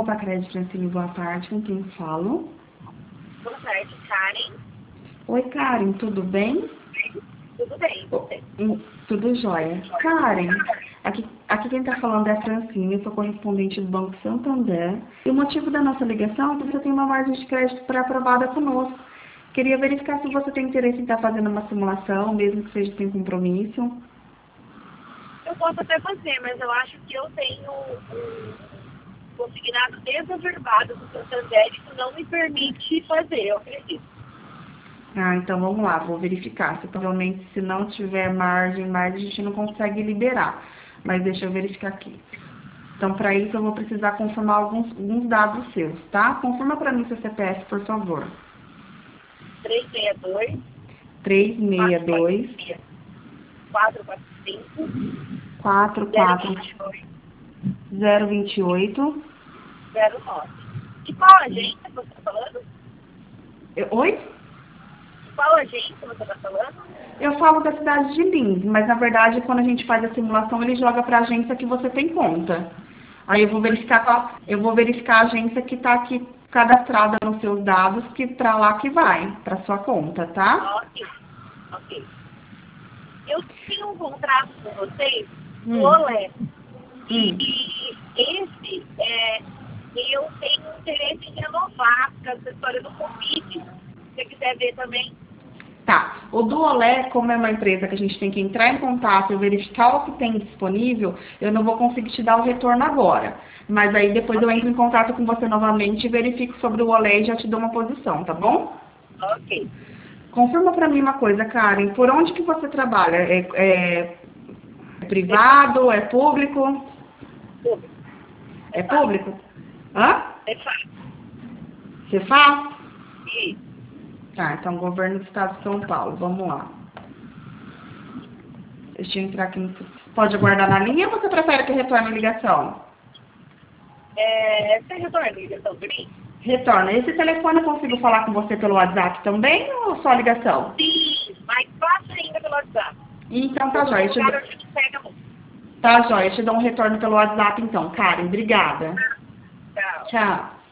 Copa Crédito Francine, boa tarde. Com quem falo? Boa tarde, Karen. Oi, Karen, tudo bem? Tudo bem, você? Tudo jóia. Karen, aqui quem está falando é a Francine, eu sou correspondente do Banco Santander. E o motivo da nossa ligação é que você tem uma margem de crédito pré-aprovada conosco. Queria verificar se você tem interesse em estar fazendo uma simulação, mesmo que seja sem compromisso. Eu posso até fazer, mas eu acho que eu tenho um consignado desaverbado do Santander e isso não me permite fazer, eu acredito. Ah, então vamos lá, vou verificar. Se provavelmente se não tiver margem, a gente não consegue liberar. Mas deixa eu verificar aqui. Então, para isso eu vou precisar confirmar alguns dados seus, tá? Confirma para mim seu CPF, por favor. 362 362 445 44028 09. De qual agência você está falando? Oi? De qual agência você está falando? Eu falo da cidade de Lins, mas na verdade quando a gente faz a simulação ele joga para a agência que você tem conta. Aí eu vou verificar a agência que está aqui cadastrada nos seus dados, que para lá que vai, para sua conta, tá? Ok. Eu tinha um contrato com vocês do Olé. E esse, eu tenho interesse em renovar, com essa história do Covid. Se você quiser ver também. Tá. O do Olé, como é uma empresa que a gente tem que entrar em contato e verificar o que tem disponível, eu não vou conseguir te dar o retorno agora. Mas aí depois eu entro em contato com você novamente e verifico sobre o Olé e já te dou uma posição, tá bom? Ok. Confirma pra mim uma coisa, Karen. Por onde que você trabalha? É privado? É público? Público. É público? Hã? É fácil. Você faz? Isso. Tá, então governo do estado de São Paulo. Vamos lá. Deixa eu entrar aqui no... Pode aguardar na linha ou você prefere que eu retorne a ligação? Você retorna a ligação para mim? Retorna. Esse telefone eu consigo falar com você pelo WhatsApp também ou só ligação? Sim, mais fácil ainda pelo WhatsApp. Então tá jóia. Tá jóia. Eu te dou um retorno pelo WhatsApp então, Karen. Obrigada. Tchau. Tchau.